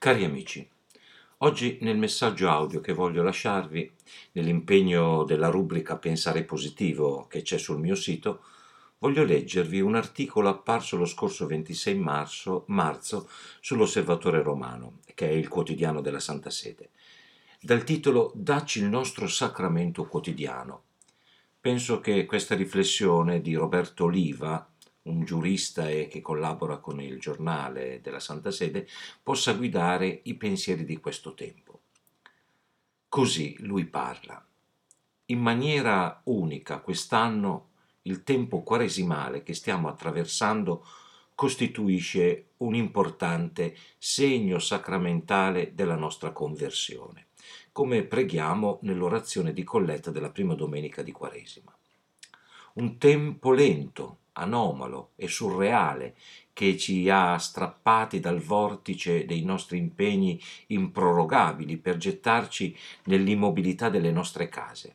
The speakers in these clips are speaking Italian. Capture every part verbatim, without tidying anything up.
Cari amici, oggi nel messaggio audio che voglio lasciarvi, nell'impegno della rubrica Pensare positivo che c'è sul mio sito, voglio leggervi un articolo apparso lo scorso ventisei marzo, marzo sull'Osservatore Romano, che è il quotidiano della Santa Sede, dal titolo Dacci il nostro sacramento quotidiano. Penso che questa riflessione di Roberto Oliva, un giurista e che collabora con il giornale della Santa Sede, possa guidare i pensieri di questo tempo. Così lui parla. In maniera unica quest'anno il tempo quaresimale che stiamo attraversando costituisce un importante segno sacramentale della nostra conversione, come preghiamo nell'orazione di colletta della prima domenica di Quaresima. Un tempo lento, anomalo e surreale che ci ha strappati dal vortice dei nostri impegni improrogabili per gettarci nell'immobilità delle nostre case.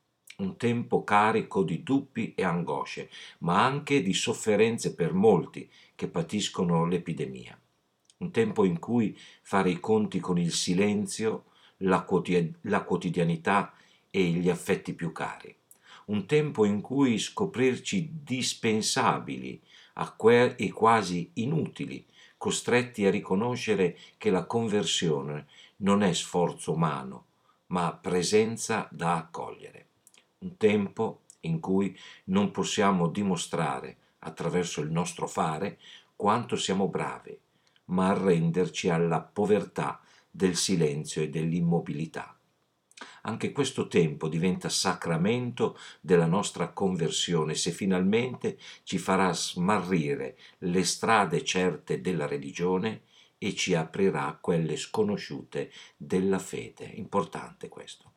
Un tempo carico di dubbi e angosce, ma anche di sofferenze per molti che patiscono l'epidemia. Un tempo in cui fare i conti con il silenzio, la, quotid- la quotidianità e gli affetti più cari. Un tempo in cui scoprirci dispensabili a que- e quasi inutili, costretti a riconoscere che la conversione non è sforzo umano, ma presenza da accogliere. Un tempo in cui non possiamo dimostrare, attraverso il nostro fare, quanto siamo bravi, ma arrenderci alla povertà del silenzio e dell'immobilità. Anche questo tempo diventa sacramento della nostra conversione se finalmente ci farà smarrire le strade certe della religione e ci aprirà quelle sconosciute della fede. Importante questo.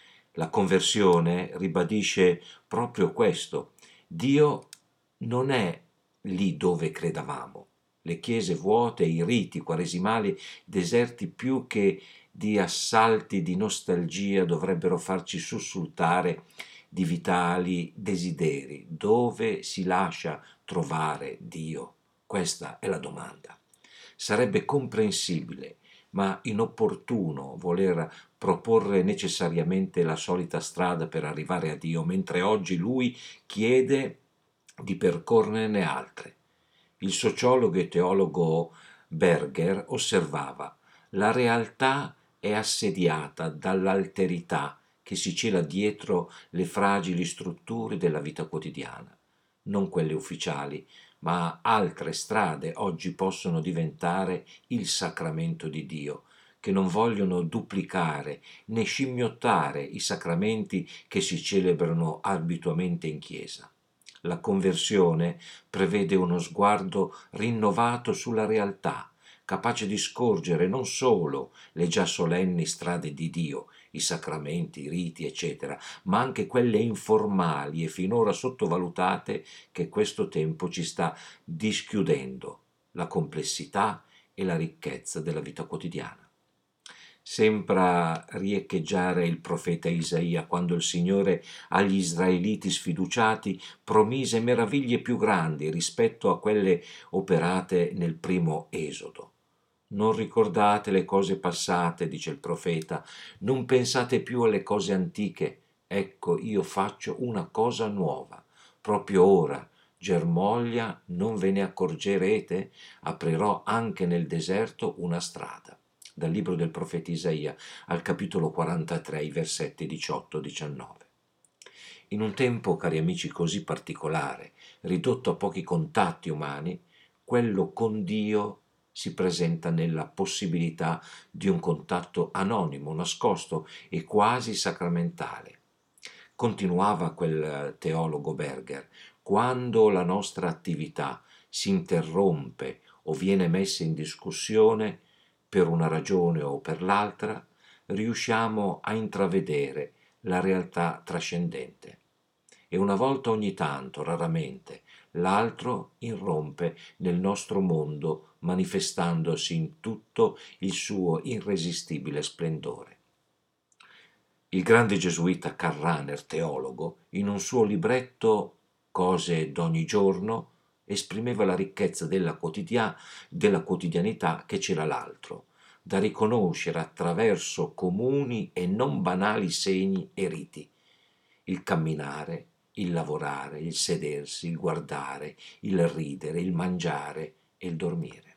La conversione ribadisce proprio questo. Dio non è lì dove credevamo. Le chiese vuote, i riti quaresimali deserti più che di assalti di nostalgia dovrebbero farci sussultare di vitali desideri. Dove si lascia trovare Dio? Questa è la domanda. Sarebbe comprensibile, ma inopportuno voler proporre necessariamente la solita strada per arrivare a Dio, mentre oggi Lui chiede di percorrerne altre. Il sociologo e teologo Berger osservava: la realtà è assediata dall'alterità che si cela dietro le fragili strutture della vita quotidiana, non quelle ufficiali, ma altre strade oggi possono diventare il sacramento di Dio, che non vogliono duplicare né scimmiottare i sacramenti che si celebrano abitualmente in chiesa. La conversione prevede uno sguardo rinnovato sulla realtà, capace di scorgere non solo le già solenni strade di Dio, i sacramenti, i riti, eccetera, ma anche quelle informali e finora sottovalutate che questo tempo ci sta dischiudendo, la complessità e la ricchezza della vita quotidiana. Sembra riecheggiare il profeta Isaia quando il Signore agli israeliti sfiduciati promise meraviglie più grandi rispetto a quelle operate nel primo Esodo. Non ricordate le cose passate, dice il profeta, non pensate più alle cose antiche. Ecco, io faccio una cosa nuova. Proprio ora germoglia, non ve ne accorgerete? Aprirò anche nel deserto una strada. Dal libro del profeta Isaia al capitolo quarantatré, i versetti diciotto diciannove. In un tempo, cari amici, così particolare, ridotto a pochi contatti umani, quello con Dio si presenta nella possibilità di un contatto anonimo, nascosto e quasi sacramentale. Continuava quel teologo Berger: quando la nostra attività si interrompe o viene messa in discussione per una ragione o per l'altra, riusciamo a intravedere la realtà trascendente. E una volta ogni tanto, raramente, l'altro irrompe nel nostro mondo manifestandosi in tutto il suo irresistibile splendore. Il grande gesuita Karl Rahner, teologo, in un suo libretto Cose d'ogni giorno, esprimeva la ricchezza della, quotidia- della quotidianità che c'era l'altro. da riconoscere attraverso comuni e non banali segni e riti: il camminare, il lavorare, il sedersi, il guardare, il ridere, il mangiare e il dormire.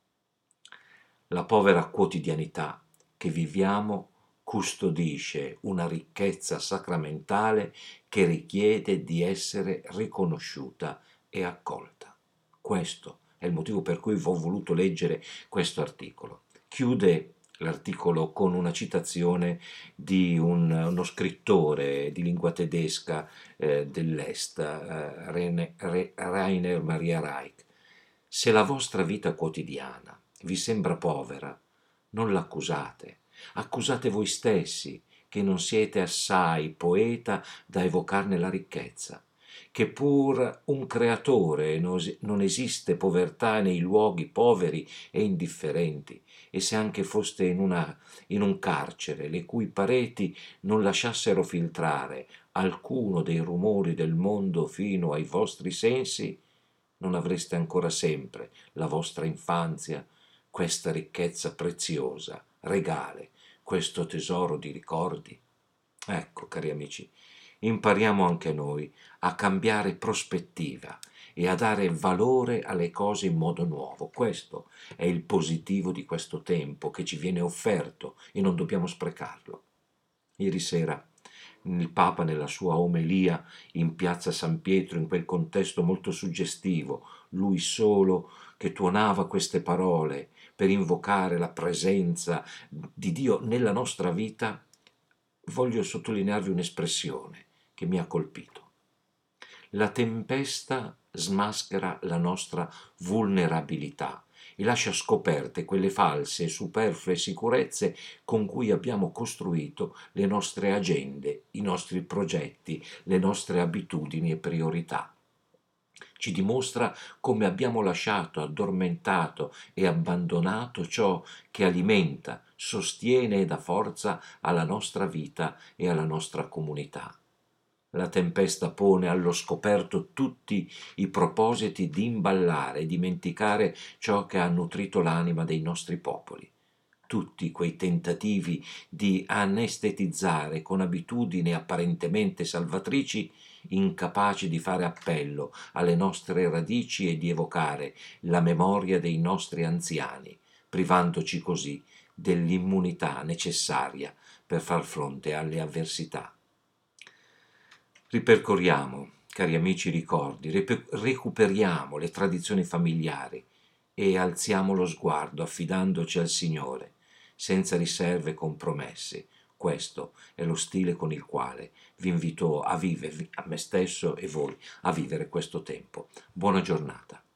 La povera quotidianità che viviamo custodisce una ricchezza sacramentale che richiede di essere riconosciuta e accolta. Questo è il motivo per cui ho voluto leggere questo articolo. Chiude l'articolo con una citazione di un, uno scrittore di lingua tedesca eh, dell'Est, eh, Rene, Re, Rainer Maria Reich. Se la vostra vita quotidiana vi sembra povera, non l'accusate, accusate voi stessi che non siete assai poeta da evocarne la ricchezza, che pur un creatore non esiste povertà nei luoghi poveri e indifferenti, e se anche foste in, una, in un carcere le cui pareti non lasciassero filtrare alcuno dei rumori del mondo fino ai vostri sensi, non avreste ancora sempre la vostra infanzia, questa ricchezza preziosa, regale, questo tesoro di ricordi? Ecco, cari amici, impariamo anche noi a cambiare prospettiva e a dare valore alle cose in modo nuovo. Questo è il positivo di questo tempo che ci viene offerto e non dobbiamo sprecarlo. Ieri sera il Papa, nella sua omelia in piazza San Pietro, in quel contesto molto suggestivo, lui solo che tuonava queste parole per invocare la presenza di Dio nella nostra vita, voglio sottolinearvi un'espressione che mi ha colpito. La tempesta smaschera la nostra vulnerabilità e lascia scoperte quelle false e superflue sicurezze con cui abbiamo costruito le nostre agende, i nostri progetti, le nostre abitudini e priorità. Ci dimostra come abbiamo lasciato addormentato e abbandonato ciò che alimenta, sostiene e dà forza alla nostra vita e alla nostra comunità. La tempesta pone allo scoperto tutti i propositi di imballare e dimenticare ciò che ha nutrito l'anima dei nostri popoli. Tutti quei tentativi di anestetizzare con abitudini apparentemente salvatrici, incapaci di fare appello alle nostre radici e di evocare la memoria dei nostri anziani, privandoci così dell'immunità necessaria per far fronte alle avversità. Ripercorriamo, cari amici, i ricordi, ripe- recuperiamo le tradizioni familiari e alziamo lo sguardo affidandoci al Signore, senza riserve e compromessi. Questo è lo stile con il quale vi invito a vivere, a me stesso e voi, a vivere questo tempo. Buona giornata.